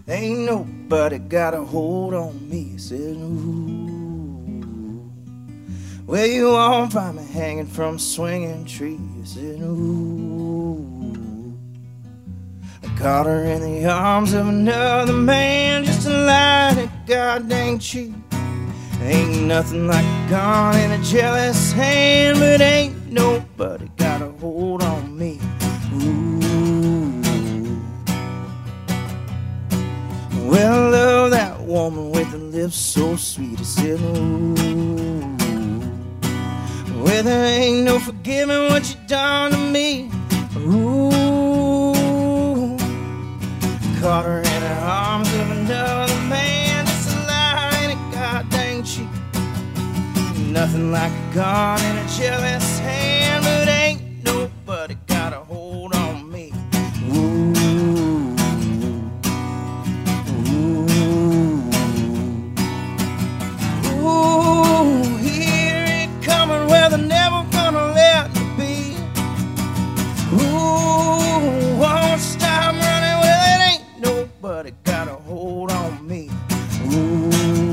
Ain't nobody got a hold on me. I said, ooh. Well, you won't find me hanging from a swinging tree. I said, ooh. I caught her in the arms of another man just to light a goddamn cheek. Ain't nothing like a gun in a jealous hand, but ain't nobody got a hold on me. Ooh. Well, I love that woman with the lips so sweet. I said, ooh. Well, there ain't no forgiving what you done to me. Ooh. Caught her in her arms of another man, just a line of goddamn cheek. Nothing like a gun in a jealous hand, but ain't nobody got a hold on me. Ooh. Ooh, hear it coming where they're never gonna let me be. Ooh, won't stop running, well, it ain't nobody got a hold on me. Ooh.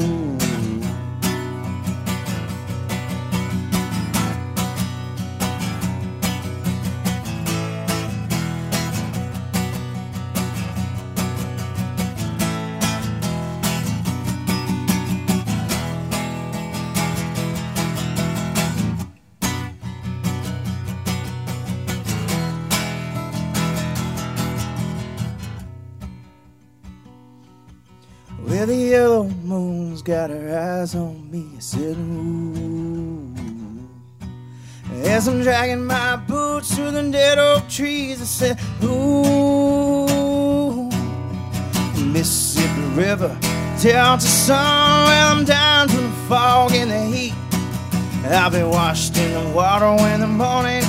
Well, the yellow moon's got her eyes on me. I said, ooh. As I'm dragging my boots through the dead oak trees, I said, ooh. Mississippi River, Delta sun. Well, I'm down from the fog and the heat. I'll be washed in the water when the morning